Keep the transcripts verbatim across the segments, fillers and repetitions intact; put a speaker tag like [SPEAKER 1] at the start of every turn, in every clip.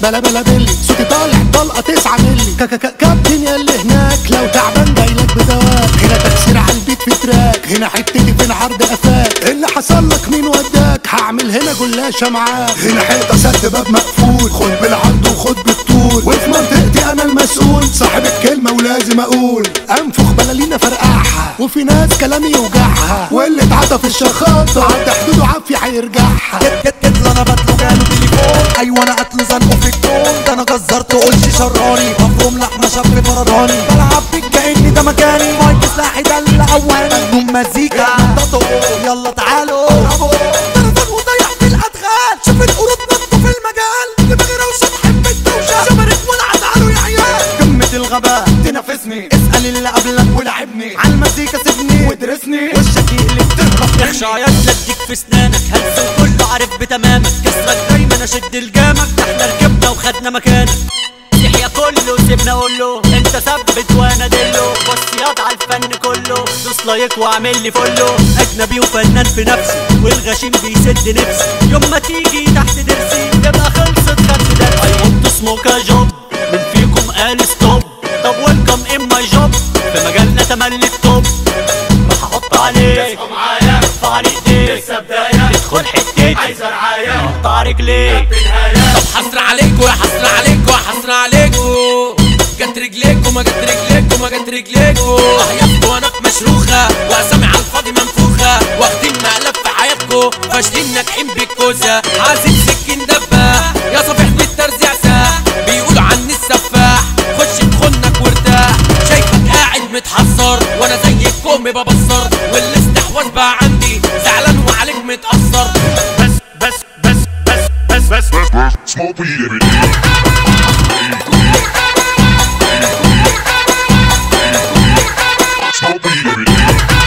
[SPEAKER 1] بلا بلا بلي صوتي طالع طلقه تسعة ملي كا كا كا كابتن ياللي هناك لو تعبان جايلك بدواك. هنا تكسير على البيت في تراك، هنا حتتي فين عرض قفاك. اللي حصل لك مين وداك؟ هعمل هنا جلاشه معاك. هنا حيطه سد باب مقفول، خد بالعرض وخد بالطول. وفي منطقتي انا المسؤول، صاحب الكلمه ولازم اقول. انفخ بلالينا فرقعها، وفي ناس كلامي يوجعها. واللي اتعدى في الشخاطه عدى حدوده عافيه هيرجعها.
[SPEAKER 2] قتل انا بطلو جاله تليفون، ايوه انا قتله زنقه في الكون. ده انا جزرت قلش شراني، مفروم لحمه شاب فرداني. بلعب بيك كاني ده مكاني، مايك سلاحي ده اللي اولاني. مجنون مزيكا نططوا، يلا تعالوا قربوا. تلفون وضيع في الادغال، شوف القرود نطوا في المجال. دماغي روشه تحب الدوشه، شمرت ولع تعالوا يا عيال. قمه الغباء تنافسني، اسال اللي قبلك ولعبني. على المزيكا سيبني وادرسني، وشك يقلب تهرب
[SPEAKER 3] يخشى عيال لديك في سنانك، هلس وكله عارف بتمامك. كسرك دايما اشد الجامك، ده احنا ركبنا وخدنا مكانك. يحيى كله سيبنا قوله، انت ثبت وانا دله. بص ياض على الفن كله، دوس لايك واعمل لي فولو. اجنبي وفنان في نفسي، والغشيم بيسد نفسي. يوم ما تيجي تحت درسي يبقى خلصت خدت درسي. اي ونت سموك ا جوب، من فيكم قال ستوب. طب ويلكم ان ماي جوب، في مجالنا تملي التوب. راح احط عليك
[SPEAKER 4] تصحوا معايا،
[SPEAKER 3] ارفع ايديك،
[SPEAKER 4] لسه بداية
[SPEAKER 3] تدخل حتتي
[SPEAKER 4] عايزة رعاية،
[SPEAKER 3] اقطع رجليك
[SPEAKER 4] في النهاية.
[SPEAKER 5] طب حصر عليكوا يا حصر عليكوا يا حصر عليكوا. جت رجليكوا ما جت رجليكوا ما جت رجليكوا. اهيافكوا وانا مشروخه، واسامي على الفاضي منفوخه. واخدين مقلب في حياتكوا، فاشلين ناجحين بالكوسه. عازم سكين دباح، يا صفيحة الترزيع ساح. بيقولوا عني السفاح، خش بخنك وارتاح. شايفك قاعد متحسر، وانا زي الكوم ببصر. والاستحواذ بقى عندي، زعلان وعليك متأثر.
[SPEAKER 4] بس بس بس بس بس بس
[SPEAKER 6] Smoke weed every day. Smoke weed every day.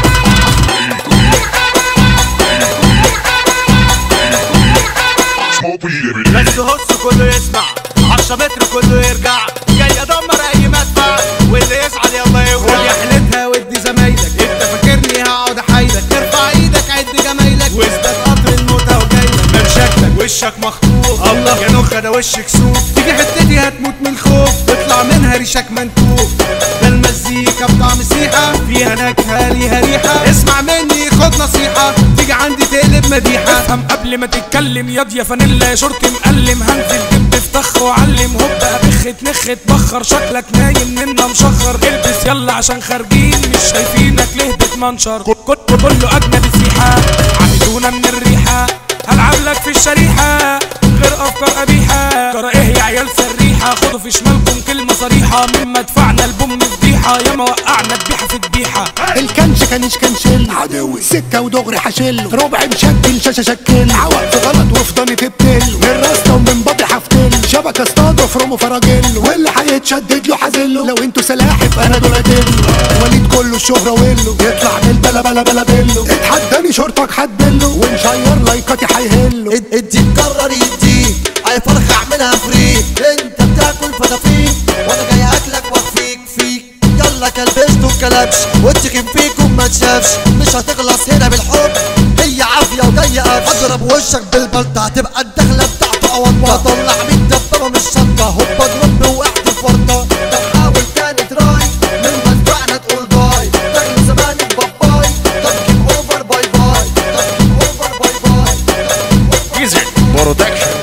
[SPEAKER 6] Smoke weed every day.
[SPEAKER 4] بس هص كله يسمع، عشرة متر كله يرجع. جاي ادمر اي مدفع، واللي يسعد يلا يولع.
[SPEAKER 2] يا حلتها ودي زمايلك، انت فاكرني هقعد احايلك. ارفع ايدك عد جمايلك، واثبت قطر الموتى وجايلك. من شكلك وشك مخطوف، الله يا نخ ده وشك سوف. تيجي حتتي هتموت من الخوف، اطلع منها ريشك منتوف. ده المزيكا بطعم سيحة، فيها نكهة ليها ريحة. اسمع مني خد نصيحة، تيجي عندي تقلب مديحة.
[SPEAKER 7] افهم قبل ما تتكلم، ياض يا فانيلا يا شورت مقلم. هنزل دب في طخ وعلم، هوب ابخ تنخ تبخر. شكلك نايم منا مشخر، البس يلا عشان خارجين مش شايفينك ليه بتمنشر. كل كله اجنبي سيحة، عملونا من الريحة. هلعب لك في الشريحة غير افكار قبيحة. ترى ايه يا عيال سريحة، خدوا في شمالكم كلمة صريحة. من مدفعنا البوم فضيحة، ياما وقعنا ذبيحة في ذبيحة.
[SPEAKER 1] الكنش كانش كنشل عدوي، سكه ودغري حشل. ربع مشكل شاشه شكل، عوق في غلط وفي ضني تبتل. من راسنا ومن بطي حفتل، شبكه اصطاد وفرمه فراجل. واللي هيتشدد له حازله، لو انتوا سلاحف انا دولاتيلو. وليد كله الشهره ويلو، يطلع من البلا بلا بلا بيلو. اتحداني شورتك حدله، ونشير لايكاتي هيهله.
[SPEAKER 2] ادي تكرر يديك، اي فرخة اعملها فريك. انت بتاكل فتافيك، وانا جاي اكلك واخفيك فيك. يلا كلبشت وكلبش، واتخن فيكم ما تشافش. مش هتخلص هنا بالحب، هي عافية وجاية قفش. اضرب وشك بالبلطة، هتبقى الدخلة بتاعته اوضة. طلع مية دبابة من الشنطة، هوبا اضرب وقعت في فرطة. طب حاول تاني تراي، من مدفعنا تقول باي. تاكل زمانك باباي، طب جيم اوفر باي باي. طب جيم اوفر باي باي.
[SPEAKER 4] برودكشن.